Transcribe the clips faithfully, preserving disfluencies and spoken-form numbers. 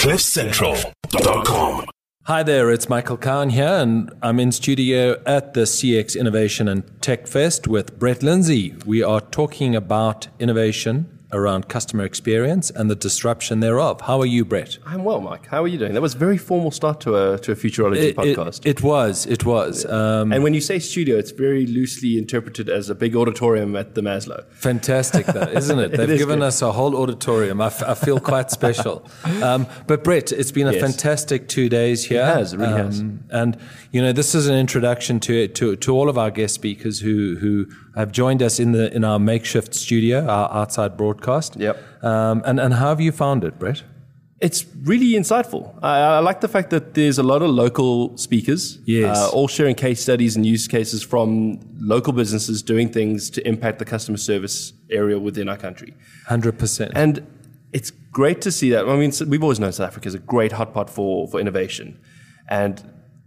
cliff central dot com. Hi there, it's Michael Cowan here, and I'm in studio at the C X Innovation and Tech Fest with Brett Lindsay. We are talking about innovation around customer experience and the disruption thereof. How are you, Brett? I'm well, Mike. How are you doing? That was a very formal start to a to a Futurology It, podcast. it, it was, it was. Um, and when you say studio, it's very loosely interpreted as a big auditorium at the Maslow. Fantastic, though, isn't it? They've It is given good. us a whole auditorium. I, f- I feel quite special. Um, but Brett, it's been a Yes. fantastic two days here. It has, it really has. And, you know, this is an introduction to, to to all of our guest speakers who who have joined us in the in our makeshift studio, our outside broadcast. Yep. Um, and, and how have you found it, Brett? It's really insightful. I, I like the fact that there's a lot of local speakers, Yes. uh, all sharing case studies and use cases from local businesses doing things to impact the customer service area within our country. one hundred percent. And it's great to see that. I mean, we've always known South Africa is a great hotspot for, for innovation. And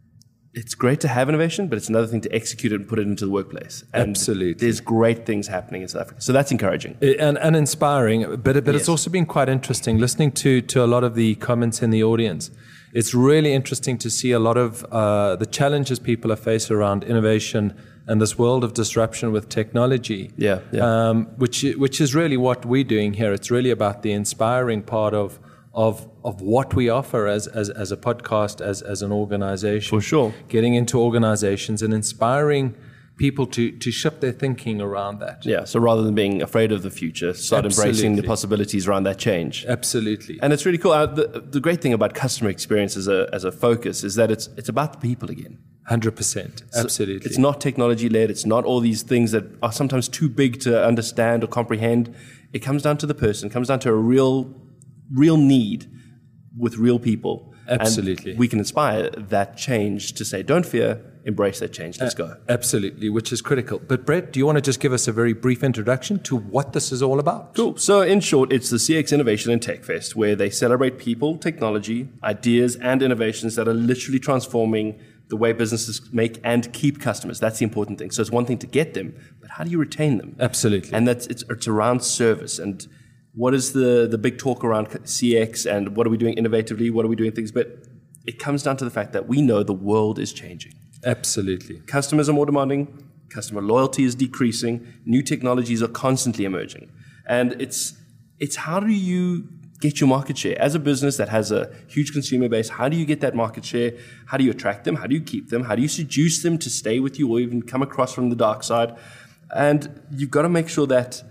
it's great to have innovation, but it's another thing to execute it and put it into the workplace. And Absolutely. there's great things happening in South Africa. So that's encouraging. And, and inspiring, but, but Yes. it's also been quite interesting listening to, to a lot of the comments in the audience. It's really interesting to see a lot of uh, the challenges people are facing around innovation and this world of disruption with technology. Yeah, yeah. Um, which which is really what we're doing here. It's really about the inspiring part of of of what we offer as as, as a podcast, as as an organization. For sure. Getting into organizations and inspiring people to to shift their thinking around that. Yeah, so rather than being afraid of the future, start embracing Absolutely. the possibilities around that change. Absolutely. And it's really cool. Uh, the, the great thing about customer experience as a, as a focus is that it's it's about the people again. one hundred percent. Absolutely. It's not technology-led. It's not all these things that are sometimes too big to understand or comprehend. It comes down to the person. It comes down to a real, real need with real people. Absolutely. And we can inspire that change to say, don't fear, embrace that change. Let's go. Absolutely, which is critical. But Brett, do you want to just give us a very brief introduction to what this is all about? Cool. So in short, it's the C X Innovation and Tech Fest, where they celebrate people, technology, ideas, and innovations that are literally transforming the way businesses make and keep customers. That's the important thing. So it's one thing to get them, but how do you retain them? Absolutely. And that's it's, it's around service and what is the, the big talk around C X and what are we doing innovatively? What are we doing things? But it comes down to the fact that we know the world is changing. Absolutely. Customers are more demanding. Customer loyalty is decreasing. New technologies are constantly emerging. And it's it's how do you get your market share? As a business that has a huge consumer base, how do you get that market share? How do you attract them? How do you keep them? How do you seduce them to stay with you or even come across from the dark side? And you've got to make sure that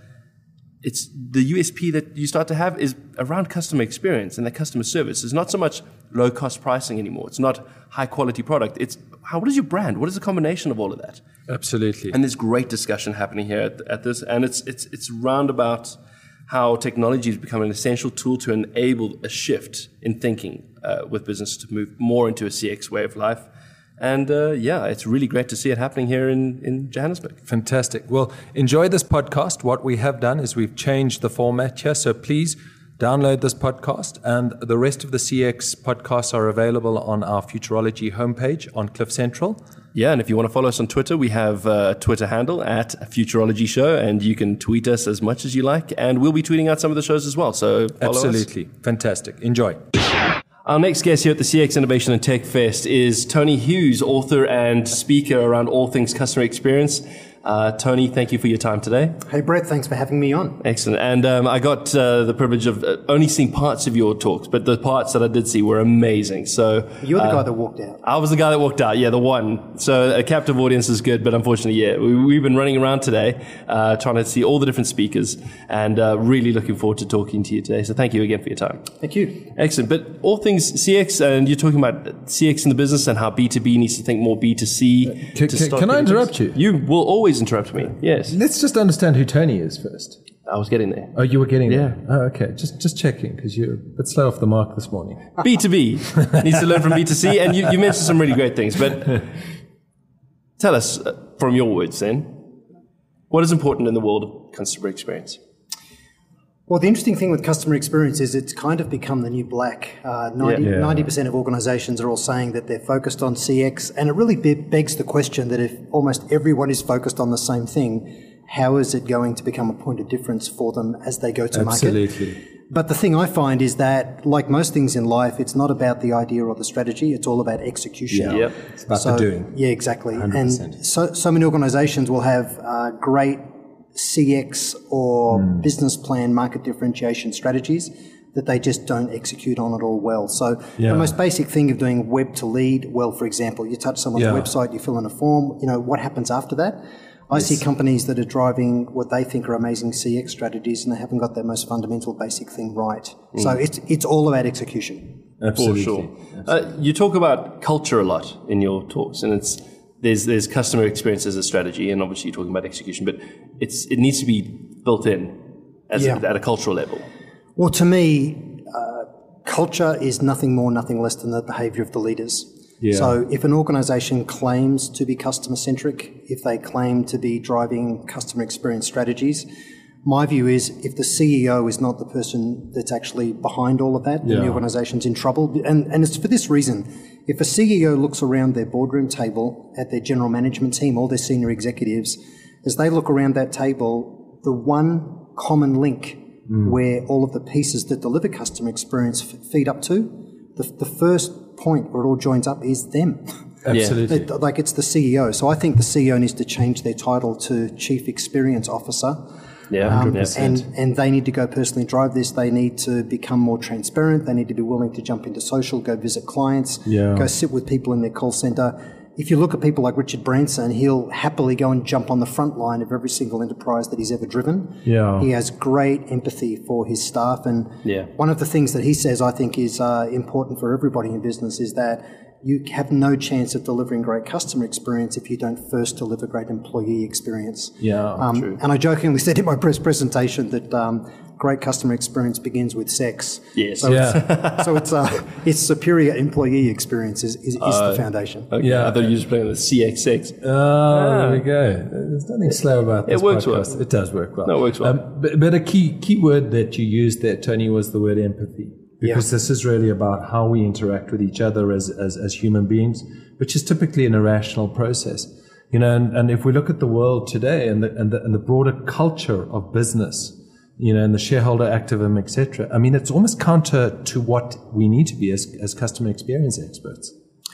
it's the U S P that you start to have is around customer experience and that customer service. It's not so much low-cost pricing anymore. It's not high-quality product. It's how, what is your brand? What is the combination of all of that? Absolutely. And there's great discussion happening here at, at this, and it's it's it's round about how technology has become an essential tool to enable a shift in thinking uh, with business to move more into a C X way of life. And uh, yeah, it's really great to see it happening here in, in Johannesburg. Fantastic. Well, enjoy this podcast. What we have done is we've changed the format here. So please download this podcast, and the rest of the C X podcasts are available on our Futurology homepage on Cliff Central. Yeah, and if you want to follow us on Twitter, we have a Twitter handle at Futurology Show, and you can tweet us as much as you like, and we'll be tweeting out some of the shows as well. So follow us. Absolutely. Fantastic. Enjoy. Our next guest here at the C X Innovation and Tech Fest is Tony Hughes, author and speaker around all things customer experience. Uh, Tony, thank you for your time today. Hey, Brett, thanks for having me on. Excellent. And um, I got uh, the privilege of uh, only seeing parts of your talks, but the parts that I did see were amazing. So You're the uh, guy that walked out. I was the guy that walked out, yeah, the one. So a captive audience is good, but unfortunately, yeah, we, we've been running around today uh, trying to see all the different speakers and uh, really looking forward to talking to you today. So thank you again for your time. Thank you. Excellent. But all things C X, and you're talking about C X in the business and how B two B needs to think more B two C. Can, to can, start can I getting interrupt things. you? You will always interrupt me, yes. Let's just understand who Tony is first. I was getting there. Oh, you were getting Yeah. there? Oh, okay. Just just checking, because you're a bit slow off the mark this morning. B two B needs to learn from B two C, and you, you mentioned some really great things, but tell us uh, from your words then, what is important in the world of customer experience? Well, the interesting thing with customer experience is it's kind of become the new black. Uh, ninety, Yeah. ninety percent of organizations are all saying that they're focused on C X, and it really be- begs the question that if almost everyone is focused on the same thing, how is it going to become a point of difference for them as they go to Absolutely. market? Absolutely. But the thing I find is that, like most things in life, it's not about the idea or the strategy, it's all about execution. Yeah. Yep. It's about so, the doing. Yeah, exactly. one hundred percent. And so, so many organizations will have uh, great C X or Mm. business plan market differentiation strategies that they just don't execute on at all well. So Yeah. the most basic thing of doing web to lead, well, for example, you touch someone's Yeah. website, you fill in a form, you know, what happens after that? I Yes. see companies that are driving what they think are amazing C X strategies and they haven't got that most fundamental basic thing right. Mm. So it's it's all about execution. Absolutely. For sure. Uh, you talk about culture a lot in your talks, and it's there's there's customer experience as a strategy, and obviously you're talking about execution, but it's it needs to be built in as Yeah. a, at a cultural level. Well, to me, uh, culture is nothing more, nothing less than the behaviour of the leaders. Yeah. So if an organisation claims to be customer-centric, if they claim to be driving customer experience strategies, my view is if the C E O is not the person that's actually behind all of that, then Yeah. the organisation's in trouble. And, and it's for this reason. If a C E O looks around their boardroom table at their general management team, all their senior executives, as they look around that table, the one common link mm. where all of the pieces that deliver customer experience f- feed up to, the, the first point where it all joins up is them. Absolutely. It, like it's the C E O. So I think the C E O needs to change their title to Chief Experience Officer. Yeah, Um, one hundred percent. and, and they need to go personally drive this. They need to become more transparent. They need to be willing to jump into social, go visit clients, Yeah. go sit with people in their call center. If you look at people like Richard Branson, he'll happily go and jump on the front line of every single enterprise that he's ever driven. Yeah. He has great empathy for his staff. And Yeah. one of the things that he says I think is uh, important for everybody in business is that you have no chance of delivering great customer experience if you don't first deliver great employee experience. Yeah, Um, true. and I jokingly said in my press presentation that um, great customer experience begins with sex. Yes. So Yeah. it's, so it's, uh, it's superior employee experience is, is, is the foundation. Okay, Yeah. I thought you were just playing the C X six. Oh, there we go. There's nothing slow about this It works well. podcast. It does work well. No, it works well. Um, but, but a key key word that you used there, Tony, was the word empathy. Because Yeah. this is really about how we interact with each other as, as, as human beings, which is typically an irrational process. You know, and, and if we look at the world today and the, and the, and the broader culture of business, you know, and the shareholder activism, et cetera, I mean, it's almost counter to what we need to be as, as customer experience experts.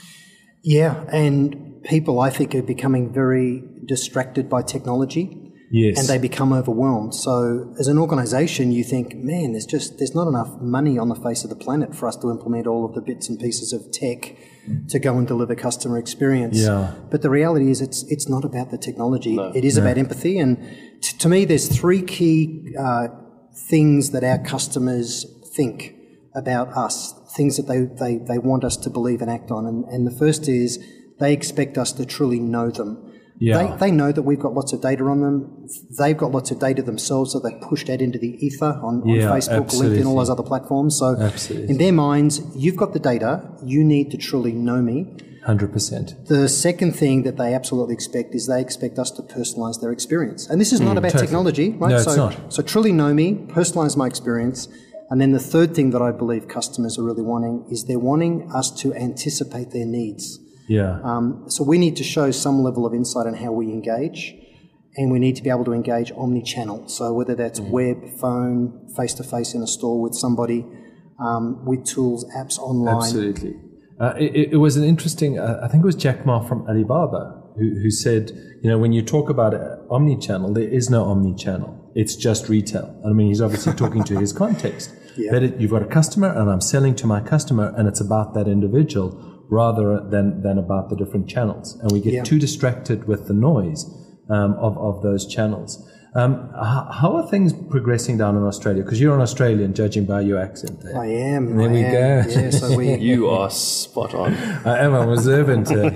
Yeah, and people, I think, are becoming very distracted by technology. Yes. And they become overwhelmed. So as an organisation, you think, man, there's just there's not enough money on the face of the planet for us to implement all of the bits and pieces of tech to go and deliver customer experience. Yeah. But the reality is, it's it's not about the technology. No. It is about empathy. And t- to me, there's three key uh, things that our customers think about us, things that they, they, they want us to believe and act on. And, and the first is they expect us to truly know them. Yeah. They, they know that we've got lots of data on them. They've got lots of data themselves, so they push that into the ether on, on Yeah, Facebook, absolutely. LinkedIn, all those other platforms. So Absolutely. in their minds, you've got the data. You need to truly know me. one hundred percent. The second thing that they absolutely expect is they expect us to personalise their experience. And this is not about totally. technology, right? No, it's so, not. so truly know me, personalise my experience. And then the third thing that I believe customers are really wanting is they're wanting us to anticipate their needs. Yeah. Um, so we need to show some level of insight on how we engage, and we need to be able to engage omni-channel. So whether that's Mm. web, phone, face-to-face in a store with somebody, um, with tools, apps online. Absolutely. Uh, it, it was an interesting, uh, I think it was Jack Ma from Alibaba who, who said, you know, when you talk about uh, omni-channel, there is no omni-channel. It's just retail. I mean, he's obviously talking to his context. Yeah. But it, you've got a customer and I'm selling to my customer and it's about that individual rather than, than about the different channels. And we get Yeah. too distracted with the noise um, of, of those channels. Um, how, how are things progressing down in Australia? Because you're an Australian, judging by your accent there. I am. There I we am. go. Yeah, so we, You are spot on. I am. I'm observant. Uh,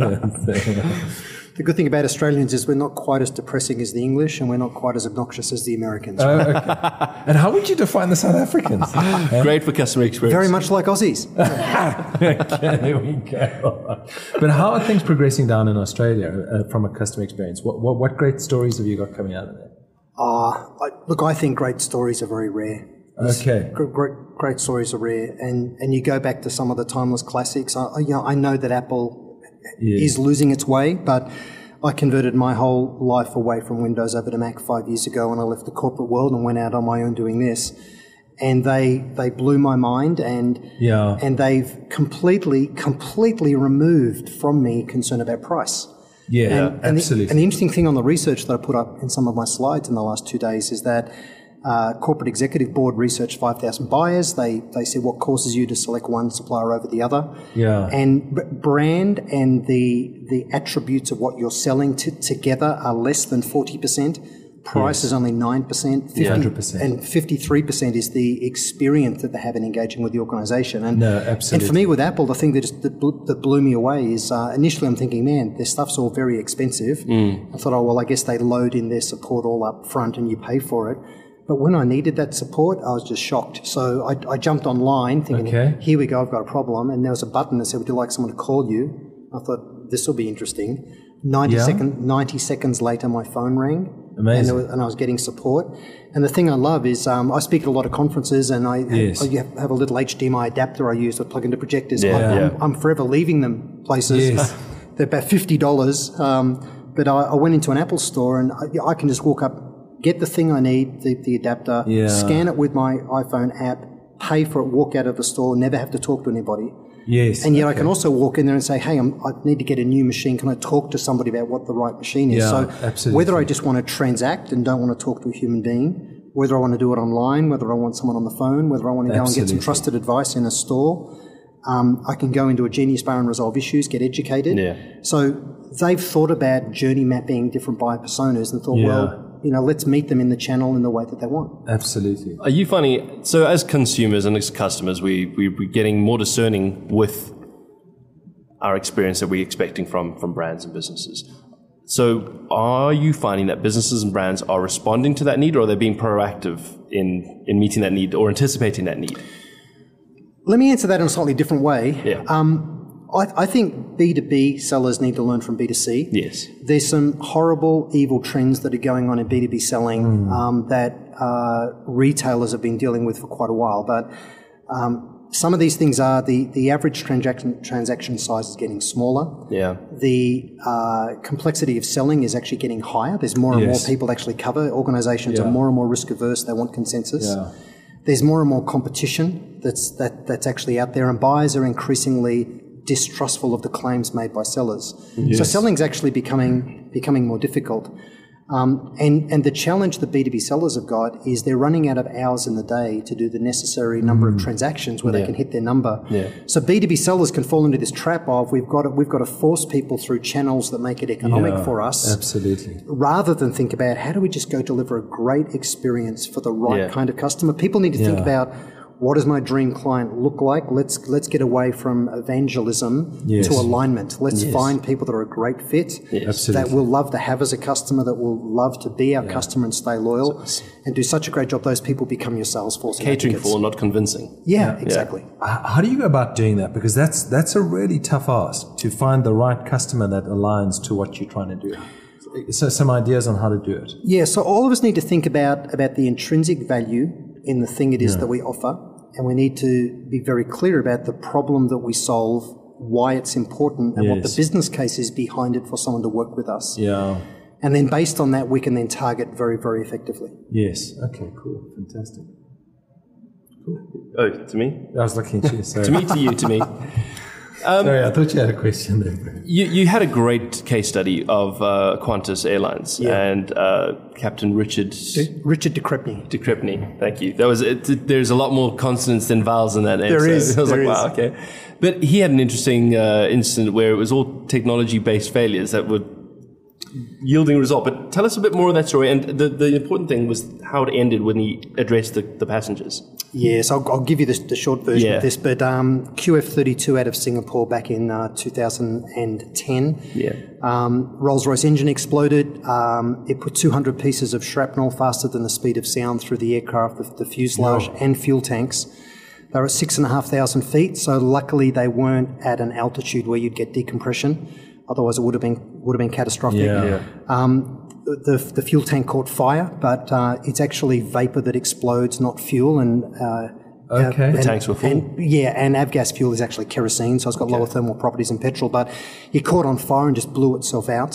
yeah. the good thing about Australians is we're not quite as depressing as the English, and we're not quite as obnoxious as the Americans. Oh, okay. And how would you define the South Africans? Great for customer experience. Very much like Aussies. Okay, there we go. But how are things progressing down in Australia uh, from a customer experience? What, what what great stories have you got coming out of there? Uh, I, look, I think great stories are very rare. Okay. Gr- Great, great stories are rare, and, and you go back to some of the timeless classics. I, I- you know, I know that Apple Yeah. is losing its way, but I converted my whole life away from Windows over to Mac five years ago, and I left the corporate world and went out on my own doing this. And they they blew my mind, and Yeah. and they've completely completely removed from me concern about price. Yeah, And, and absolutely. The, and the interesting thing on the research that I put up in some of my slides in the last two days is that uh, corporate executive board researched five thousand buyers. They they said what causes you to select one supplier over the other. Yeah. And b- brand and the the attributes of what you're selling t- together are less than forty percent. Price Yes. is only nine percent. one hundred percent. And fifty-three percent is the experience that they have in engaging with the organisation. And, No, and absolutely. for me with Apple, the thing that, just, that, blew, that blew me away is uh, initially I'm thinking, man, their stuff's all very expensive. Mm. I thought, oh, well, I guess they load in their support all up front and you pay for it. But when I needed that support, I was just shocked. So I, I jumped online thinking, Okay. here we go, I've got a problem. And there was a button that said, would you like someone to call you? I thought, this will be interesting. ninety, Yeah. second, ninety seconds later, my phone rang. Amazing. And, there was, and I was getting support. And the thing I love is um, I speak at a lot of conferences, and I, Yes. I have, have a little H D M I adapter I use to plug into projectors. Yeah, I'm, yeah. I'm, I'm forever leaving them places. Yes. They're about fifty dollars. Um, but I, I went into an Apple store, and I, I can just walk up, get the thing I need, the, the adapter, Yeah. scan it with my iPhone app, pay for it, walk out of the store, never have to talk to anybody. Yes. And yet I okay. can also walk in there and say, hey, I'm, I need to get a new machine. Can I talk to somebody about what the right machine is? Yeah, so absolutely. whether I just want to transact and don't want to talk to a human being, whether I want to do it online, whether I want someone on the phone, whether I want to go and get some Absolutely. trusted advice in a store, um, I can go into a Genius Bar and resolve issues, get educated. Yeah. So they've thought about journey mapping different buyer personas and thought, Yeah. well, you know, let's meet them in the channel in the way that they want. Absolutely. Are you finding, so as consumers and as customers, we, we, we're getting more discerning with our experience that we're expecting from, from brands and businesses. So are you finding that businesses and brands are responding to that need, or are they being proactive in, in meeting that need or anticipating that need? Let me answer that in a slightly different way. Yeah. Um, I, I think B two B sellers need to learn from B two C. Yes. There's some horrible, evil trends that are going on in B two B selling um, that uh, retailers have been dealing with for quite a while. But um, some of these things are the, the average transaction transaction size is getting smaller. Yeah. The uh, complexity of selling is actually getting higher. There's more and Yes. more people actually cover. Organisations Yeah. are more and more risk averse. They want consensus. Yeah. There's more and more competition that's that that's actually out there, and buyers are increasingly distrustful of the claims made by sellers. So Yes. selling's actually becoming becoming more difficult. Um, and, and the challenge that B two B sellers have got is they're running out of hours in the day to do the necessary number of transactions where they can hit their number. Yeah. So B two B sellers can fall into this trap of we've got to, we've got to force people through channels that make it economic Yeah, for us, Absolutely. rather than think about how do we just go deliver a great experience for the right Yeah. kind of customer. People need to think Yeah. about what does my dream client look like? Let's let's get away from evangelism Yes. to alignment. Let's Yes. find people that are a great fit, Absolutely. that we'll love to have as a customer, that will love to be our customer and stay loyal, and do such a great job. Those people become your sales force. and Catering advocates. for, not convincing. Yeah, exactly. H- How do you go about doing that? Because that's that's a really tough ask to find the right customer that aligns to what you're trying to do. So some ideas on how to do it. Yeah, so all of us need to think about, about the intrinsic value in the thing it is that we offer, and we need to be very clear about the problem that we solve, why it's important, and what the Yes. business case is behind it for someone to work with us. Yeah. And then based on that, we can then target very, very effectively. Yes. Okay. Cool. Fantastic. Oh, to me? I was looking at you. Sorry. To me, to you, to me. Sorry, I thought you had a question there. You, you had a great case study of uh, Qantas Airlines Yeah. and uh, Captain Richard Richard de Crepney. de Crepney. Thank you. That was it, there's a lot more consonants than vowels in that name. There so is, I was there like, wow, is. okay. But he had an interesting uh, incident where it was all technology-based failures that were yielding a result. But tell us a bit more of that story. And the, the important thing was how it ended when he addressed the, the passengers. Yes, I'll, I'll give you the, the short version Yeah. of this. But um, Q F thirty-two out of Singapore back in uh, two thousand ten. Yeah. Um, Rolls-Royce engine exploded. Um, it put two hundred pieces of shrapnel faster than the speed of sound through the aircraft, the, the fuselage and fuel tanks. They were at six and a half thousand feet, so luckily they weren't at an altitude where you'd get decompression. Otherwise, it would have been would have been catastrophic. Yeah. Yeah. Um, the the fuel tank caught fire, but uh, it's actually vapor that explodes, not fuel. And uh, Okay. uh, The tanks were full. And, yeah, and avgas fuel is actually kerosene, so it's got lower thermal properties than petrol. But it caught on fire and just blew itself out.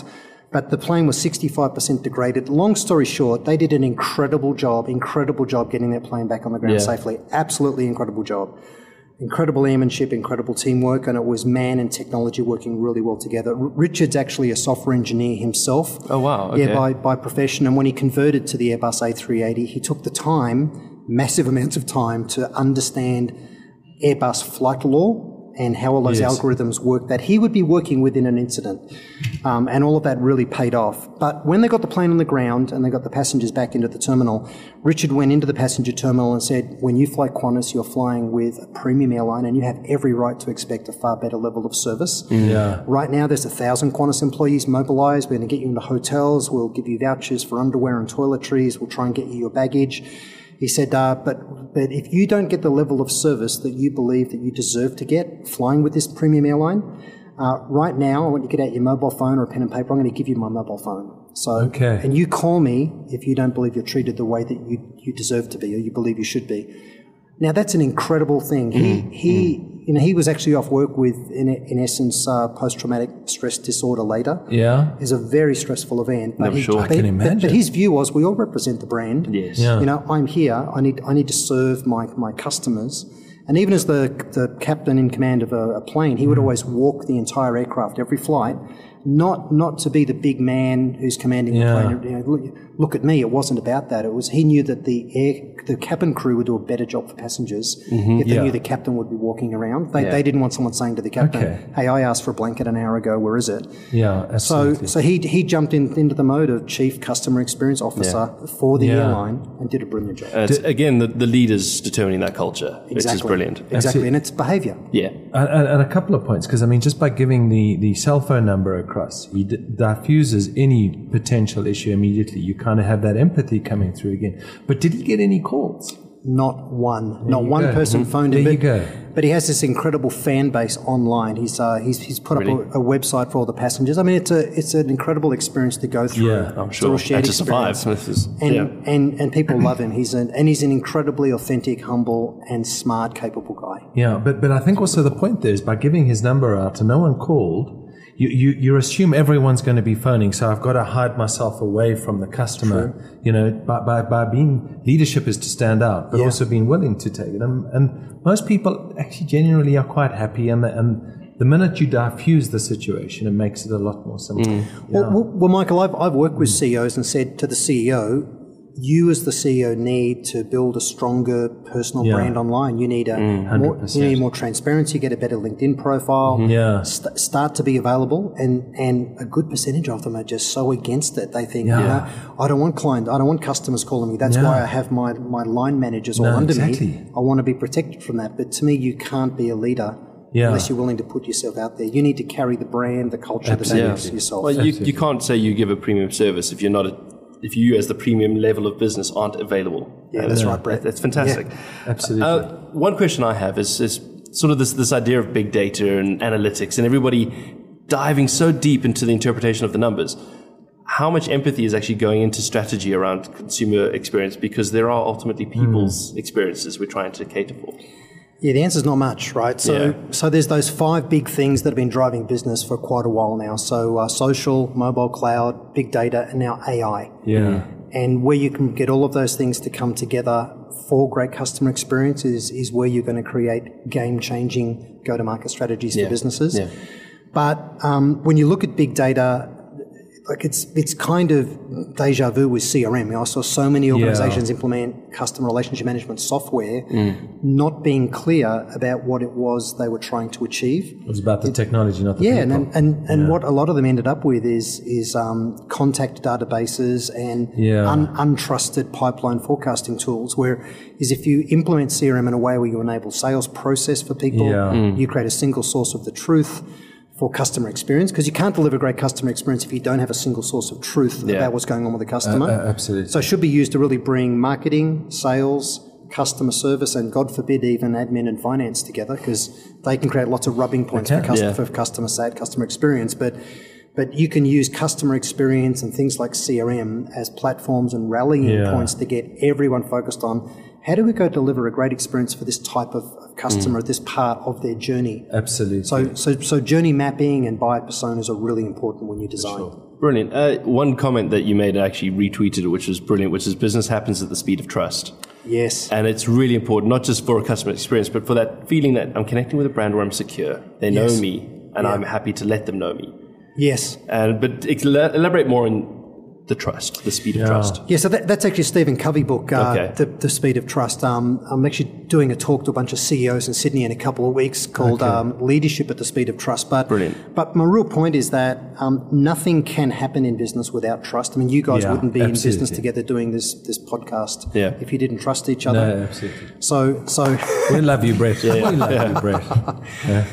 but the plane was sixty-five percent degraded. Long story short, they did an incredible job, incredible job getting that plane back on the ground Yeah. safely. Absolutely incredible job. Incredible airmanship, incredible teamwork, and it was man and technology working really well together. R- Richard's actually a software engineer himself. Oh, wow. Okay. Yeah, by, by profession. And when he converted to the Airbus A three eighty, he took the time, massive amounts of time, to understand Airbus flight law and how all those Yes. algorithms work that he would be working with in an incident. Um, and all of that really paid off. But when they got the plane on the ground and they got the passengers back into the terminal, Richard went into the passenger terminal and said, when you fly Qantas, you're flying with a premium airline and you have every right to expect a far better level of service. Yeah. Right now, there's a thousand Qantas employees mobilised. We're going to get you into hotels. We'll give you vouchers for underwear and toiletries. We'll try and get you your baggage. He said, uh, but, but if you don't get the level of service that you believe that you deserve to get flying with this premium airline, uh, right now, I want you to get out your mobile phone or a pen and paper. I'm going to give you my mobile phone. So, Okay. and you call me if you don't believe you're treated the way that you, you deserve to be or you believe you should be. Now, that's an incredible thing. He, he, you know, he was actually off work with, in, in essence, uh, post-traumatic stress disorder later. Yeah. It's a very stressful event. But I'm he- sure. I but- can imagine. But, but his view was, we all represent the brand. Yes. Yeah. You know, I'm here. I need I need to serve my, my customers. And even as the the captain in command of a, a plane, he would always walk the entire aircraft every flight, not not to be the big man who's commanding Yeah. the plane. You know, look, look at me. It wasn't about that. It was he knew that the air the cabin crew would do a better job for passengers if they Yeah. knew the captain would be walking around. They Yeah. they didn't want someone saying to the captain, Okay. "Hey, I asked for a blanket an hour ago. Where is it?" Yeah, So, absolutely. so he he jumped in, into the mode of chief customer experience officer for the Yeah. airline and did a brilliant job. And it's, again, the, the leaders determining that culture, which is brilliant. Exactly, and it's behaviour. Yeah. And, and, and a couple of points, because I mean, just by giving the, the cell phone number across, he d- diffuses any potential issue immediately. You kind of have that empathy coming through again. But did he get any calls? Not one, not you one go. person phoned him. There you but, go. but he has this incredible fan base online. He's uh, he's he's put Really? up a, a website for all the passengers. I mean, it's a it's an incredible experience to go through. Yeah, I'm It's a real sure. shared And to survive. experience. This is, And, yeah. and and people love him. He's an and he's an incredibly authentic, humble, and smart, capable guy. Yeah, but, but I think also the point there is by giving his number out and no one called, you, you, you assume everyone's going to be phoning, so I've got to hide myself away from the customer. You know, by, by, by being, leadership is to stand out, but Yeah. also being willing to take it. And, and most people actually genuinely are quite happy, and the, and the minute you diffuse the situation, it makes it a lot more simple. Yeah. Well, well, well, Michael, I've, I've worked with C E Os and said to the C E O, you as the C E O need to build a stronger personal Yeah. brand online. You need a more, one hundred percent. you need more transparency, get a better LinkedIn profile, Yeah. st- start to be available. And, and a good percentage of them are just so against it. They think, Yeah. you know, I don't want clients, I don't want customers calling me. That's Yeah. why I have my, my line managers all No, under exactly. me. I want to be protected from that. But to me, you can't be a leader Yeah. unless you're willing to put yourself out there. You need to carry the brand, the culture, the Absolutely. values yourself. Well, you, you can't say you give a premium service if you're not a, if you as the premium level of business aren't available. Yeah, that's right, Brett. That- That's fantastic. Absolutely. Uh, one question I have is, is sort of this, this idea of big data and analytics and everybody diving so deep into the interpretation of the numbers. How much empathy is actually going into strategy around consumer experience? Because there are ultimately people's experiences we're trying to cater for. Yeah, the answer's not much, right? So, Yeah. so there's those five big things that have been driving business for quite a while now. So, uh, social, mobile, cloud, big data, and now A I. yeah. And where you can get all of those things to come together for great customer experience is, is where you're going to create game-changing go-to-market strategies Yeah. for businesses. Yeah. But um, when you look at big data, like it's it's kind of deja vu with C R M. You know, I saw so many organizations implement customer relationship management software, not being clear about what it was they were trying to achieve. It was about the technology, not the Yeah, people. and and, and what a lot of them ended up with is is um, contact databases and Yeah. un, untrusted pipeline forecasting tools. Where is if you implement C R M in a way where you enable sales process for people, Yeah. Mm. you create a single source of the truth for customer experience, because you can't deliver great customer experience if you don't have a single source of truth Yeah. about what's going on with the customer. Uh, uh, absolutely. So it should be used to really bring marketing, sales, customer service, and God forbid even admin and finance together, because they can create lots of rubbing points for, Okay. cust- Yeah. for customer sat, customer experience. But but you can use customer experience and things like C R M as platforms and rallying Yeah. points to get everyone focused on how do we go deliver a great experience for this type of customer, mm. this part of their journey? Absolutely. So, so, so journey mapping and buyer personas are really important when you design. Sure. Brilliant. Uh, one comment that you made, I actually retweeted it, which was brilliant, which is business happens at the speed of trust. Yes. And it's really important, not just for a customer experience, but for that feeling that I'm connecting with a brand where I'm secure. They know yes. me, and yeah. I'm happy to let them know me. Yes. And But elaborate more on the trust, the speed of yeah. trust. Yeah, so that, that's actually a Stephen Covey book, uh, okay. the, the Speed of Trust. Um, I'm actually doing a talk to a bunch of C E Os in Sydney in a couple of weeks called okay. um, Leadership at the Speed of Trust. But, Brilliant. But my real point is that um, nothing can happen in business without trust. I mean, you guys yeah, wouldn't be absolutely. in business together doing this this podcast yeah. if you didn't trust each other. No, absolutely. So, so we love you, Brett. Yeah, yeah. We love yeah. you, Brett. Yeah.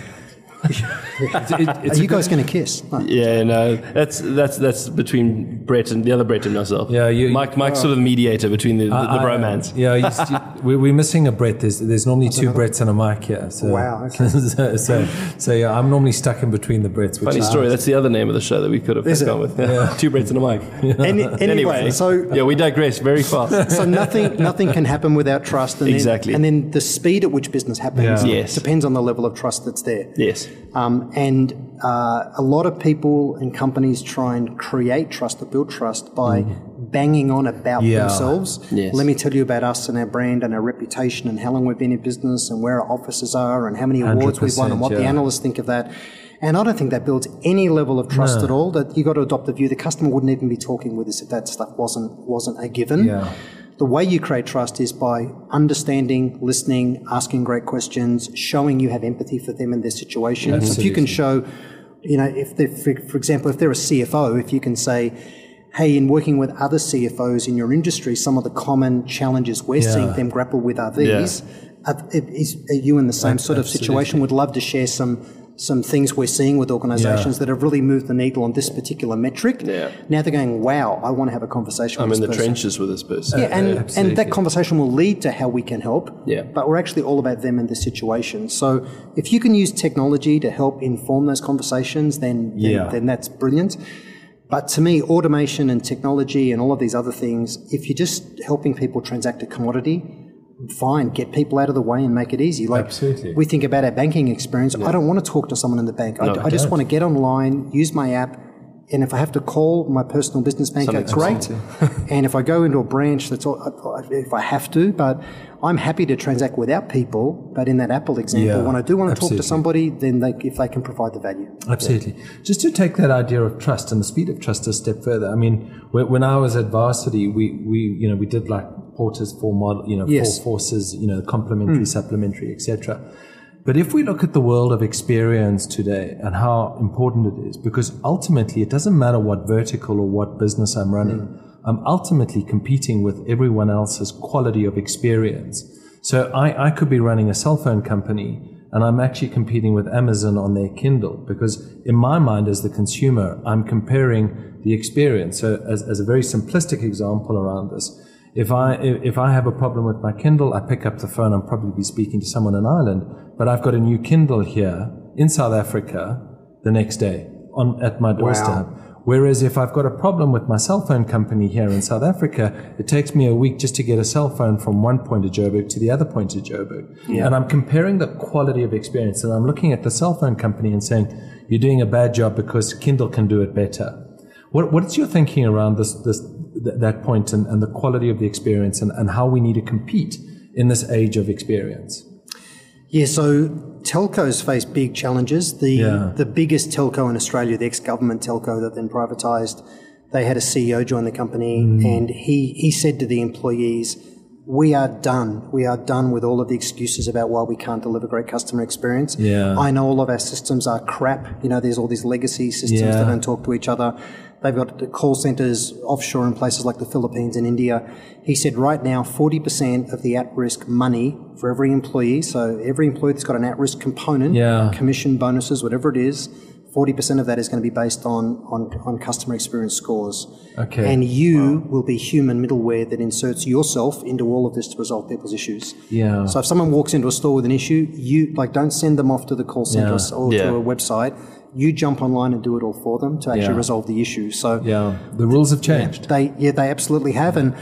It's, it, it's Are you guys going to kiss? No. Yeah, no, that's that's that's between Brett and the other Brett and myself. Yeah, you, Mike, Mike's uh, sort of the mediator between the, the, the I, bromance. Yeah, you, you, we, we're missing a Brett. There's, there's normally two Bretts and a Mike here. So, wow. Okay. so, so, so yeah, I'm normally stuck in between the Bretts. Which Funny story. Out. That's the other name of the show that we could have Is gone with. Yeah. Yeah. Two Bretts and a Mike. Yeah. Any, anyway, anyway, so yeah, we digress very fast. So nothing nothing can happen without trust. And exactly. Then, and then the speed at which business happens yeah. yes. depends on the level of trust that's there. Yes. Um, and uh, a lot of people and companies try and create trust or build trust by mm. banging on about yeah. themselves. Yes. Let me tell you about us and our brand and our reputation and how long we've been in business and where our offices are and how many awards we've won and what yeah. the analysts think of that. And I don't think that builds any level of trust no. at all. That you got to adopt the view the customer wouldn't even be talking with us if that stuff wasn't wasn't a given. Yeah. The way you create trust is by understanding, listening, asking great questions, showing you have empathy for them and their situation. Absolutely. So if you can show, you know, if they're, for, for example, if they're a C F O, if you can say, hey, in working with other C F Os in your industry, some of the common challenges we're yeah. seeing them grapple with are these. Yeah. Are, is, are you in the same sort of Absolutely. situation? Would love to share some some things we're seeing with organisations yeah. that have really moved the needle on this particular metric. Yeah. Now they're going, wow, I want to have a conversation I'm with in this the person. trenches with this person. Yeah, and, uh, and that conversation will lead to how we can help. Yeah. But we're actually all about them and the situation. So if you can use technology to help inform those conversations, then, then, yeah. then that's brilliant. But to me, automation and technology and all of these other things, if you're just helping people transact a commodity, fine, get people out of the way and make it easy. Like Absolutely. we think about our banking experience. Yeah. I don't want to talk to someone in the bank. No, I, I just don't. want to get online, use my app, and if I have to call my personal business bank, that's great. And if I go into a branch, that's all, if I have to, but I'm happy to transact without people. But in that Apple example, yeah, when I do want to absolutely. talk to somebody, then they, if they can provide the value. Absolutely. Yeah. Just to take that idea of trust and the speed of trust a step further. I mean, when I was at Varsity, we, we you know, we did like Porter's four model, you know, yes. four forces, you know, complementary, mm. supplementary, et cetera. But if we look at the world of experience today and how important it is, because ultimately it doesn't matter what vertical or what business I'm running, mm. I'm ultimately competing with everyone else's quality of experience. So I, I could be running a cell phone company and I'm actually competing with Amazon on their Kindle, because in my mind as the consumer, I'm comparing the experience. So as, as a very simplistic example around this, If I if I have a problem with my Kindle, I pick up the phone. I'm probably be speaking to someone in Ireland, but I've got a new Kindle here in South Africa the next day on at my doorstep. Wow. Whereas if I've got a problem with my cell phone company here in South Africa, it takes me a week just to get a cell phone from one point of Joburg to the other point of Joburg. Yeah. And I'm comparing the quality of experience, and I'm looking at the cell phone company and saying, "You're doing a bad job because Kindle can do it better." What what's your thinking around this this? that point and, and the quality of the experience and, and how we need to compete in this age of experience? Yeah, so telcos face big challenges. The yeah. the biggest telco in Australia, the ex-government telco that then privatised, they had a C E O join the company mm. and he, he said to the employees, we are done. We are done with all of the excuses about why we can't deliver great customer experience. Yeah. I know all of our systems are crap. You know, there's all these legacy systems yeah. that don't talk to each other. They've got call centres offshore in places like the Philippines and India. He said right now forty percent of the at-risk money for every employee, so every employee that's got an at-risk component, yeah. commission, bonuses, whatever it is, forty percent of that is going to be based on, on, on customer experience scores. Okay. And you wow. will be human middleware that inserts yourself into all of this to resolve people's issues. Yeah. So if someone walks into a store with an issue, you like don't send them off to the call centre yeah. or yeah. to a website. You jump online and do it all for them to actually yeah. resolve the issue. So yeah, the rules have changed. Yeah, they yeah they absolutely have, and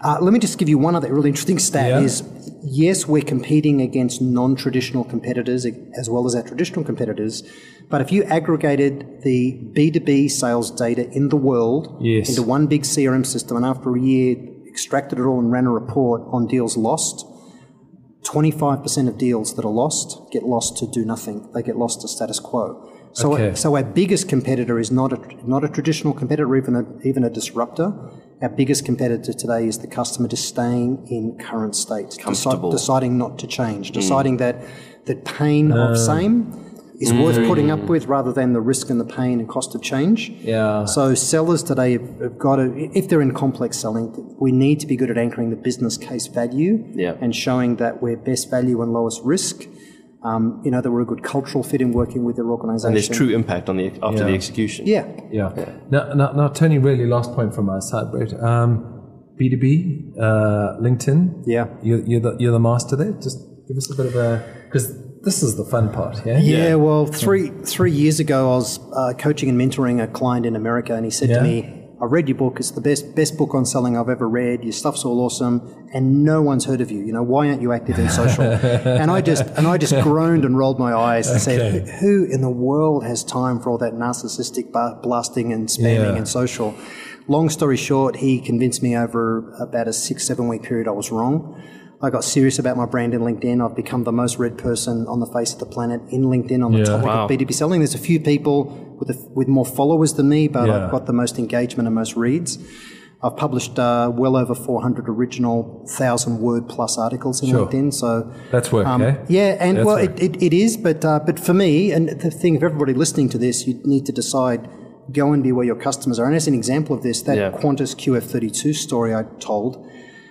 Uh, let me just give you one other really interesting stat Yeah. is, yes, we're competing against non-traditional competitors as well as our traditional competitors, but if you aggregated the B two B sales data in the world Yes. into one big C R M system, and after a year extracted it all and ran a report on deals lost, twenty-five percent of deals that are lost get lost to do nothing. They get lost to status quo. So, Okay. so our biggest competitor is not a not a traditional competitor, even a, even a disruptor. Our biggest competitor today is the customer just staying in current state, Comfortable. deci- deciding not to change, deciding that the pain of same is worth putting up with rather than the risk and the pain and cost of change. Yeah. So sellers today have, have got to, if they're in complex selling, we need to be good at anchoring the business case value Yeah. and showing that we're best value and lowest risk. Um, you know, that we're a good cultural fit in working with their organisation. And there's true impact on the after Yeah. the execution. Yeah. Yeah. Now, now, now, Tony, really last point from my side, Brett. Um, B two B, uh, LinkedIn. Yeah. You're, you're, the, you're the master there. Just give us a bit of a, because this is the fun part, yeah? Yeah, well, three three years ago, I was uh, coaching and mentoring a client in America, and he said Yeah. to me, "I read your book. It's the best best book on selling I've ever read. Your stuff's all awesome, and no one's heard of you. You know, why aren't you active in social?" and I just and I just groaned and rolled my eyes and said, Okay. "Who in the world has time for all that narcissistic ba- blasting and spamming Yeah. and social?" Long story short, he convinced me over about a six seven week period I was wrong. I got serious about my brand in LinkedIn. I've become the most read person on the face of the planet in LinkedIn on the Yeah. topic Wow. of B two B selling. There's a few people with a, with more followers than me, but Yeah. I've got the most engagement and most reads. I've published uh, well over four hundred original thousand word plus articles in Sure. LinkedIn. So That's work, um, eh? yeah, and That's well, work. it, it, it is, but uh, but for me, and the thing, if everybody listening to this, you need to decide, go and be where your customers are. And as an example of this, that Yeah. Qantas Q F thirty-two story I told.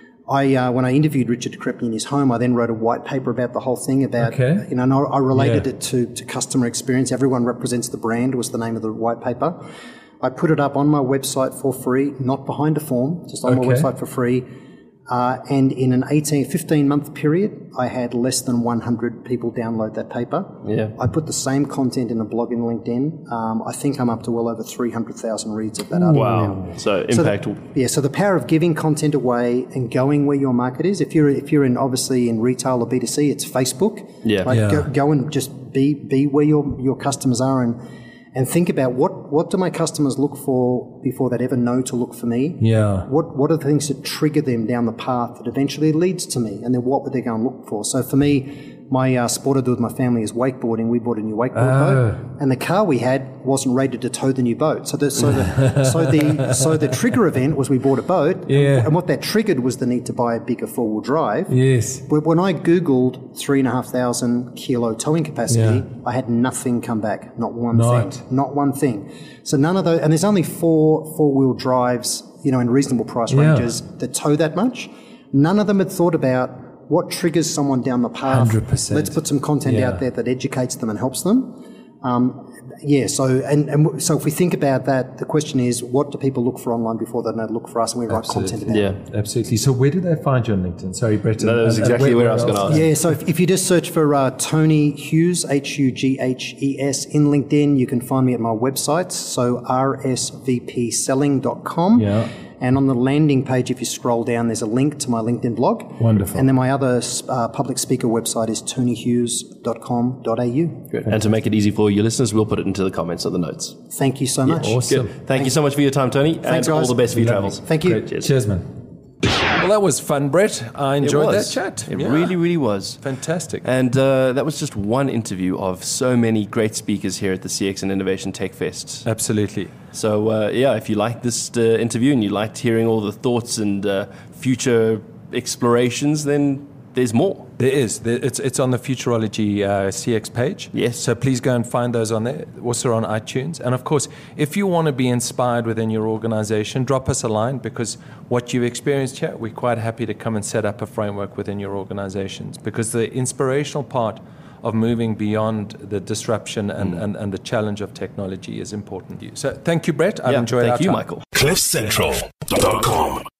I, uh, when I interviewed Richard Crepney in his home, I then wrote a white paper about the whole thing about, Okay. you know, and I, I related Yeah. it to, to customer experience. Everyone represents the brand was the name of the white paper. I put it up on my website for free, not behind a form, just on my Okay. website for free. Uh, and in an eighteen, fifteen month period, I had less than one hundred people download that paper. Yeah. I put the same content in a blog in LinkedIn. Um, I think I'm up to well over three hundred thousand reads of that article now. Wow. So So impact. the, yeah, so the power of giving content away and going where your market is. If you're if you're in obviously in retail or B two C, it's Facebook. Yeah. Like Yeah. Go, go and just be be where your your customers are and and think about what what do my customers look for before they'd ever know to look for me. Yeah. What what are the things that trigger them down the path that eventually leads to me, and then what would they go and look for? So for me, my uh, sport I do with my family is wakeboarding. We bought a new wakeboard Oh. boat, and the car we had wasn't rated to tow the new boat. So the so the so the so the trigger event was we bought a boat, Yeah. and, and what that triggered was the need to buy a bigger four wheel drive. Yes. But when I googled three and a half thousand kilo towing capacity, Yeah. I had nothing come back, not one Right. thing, not one thing. So none of those, and there's only four four wheel drives, you know, in reasonable price Yeah. ranges that tow that much. None of them had thought about what triggers someone down the path. one hundred percent. Let's put some content Yeah. out there that educates them and helps them. Um, yeah, so and, and so if we think about that, the question is, what do people look for online before they know to look for us, and we write content about it. Yeah. Absolutely. So where do they find you on LinkedIn? Sorry, Brett. No, that was and- and exactly where I was else? gonna ask. Yeah, so if, if you just search for uh, Tony Hughes, H U G H E S, in LinkedIn, you can find me at my websites, so r s v p selling dot com. Yeah. And on the landing page, if you scroll down, there's a link to my LinkedIn blog. Wonderful. And then my other uh, public speaker website is tony hughes dot com dot a u. Good. And to make it easy for your listeners, we'll put it into the comments of the notes. Thank you so much. Awesome. Good. Thank you so much for your time, Tony. Thanks, and all guys. the best for your Lovely. travels. Thank you. Great. Cheers. Cheers, man. Well, that was fun, Brett. I It enjoyed that was. chat. It Yeah. really, really was. Fantastic. And uh, that was just one interview of so many great speakers here at the C X and Innovation Tech Fest. Absolutely. So, uh, yeah, if you liked this uh, interview and you liked hearing all the thoughts and uh, future explorations, then there's more. There is. There, it's it's on the Futurology uh, C X page. Yes. So please go and find those on there. Also on iTunes. And of course, if you want to be inspired within your organization, drop us a line, because what you've experienced here, we're quite happy to come and set up a framework within your organizations, because the inspirational part of moving beyond the disruption and, and, and the challenge of technology is important to you. So thank you, Brett. I've Yeah, enjoyed Thank our you, time. Michael. cliff central dot com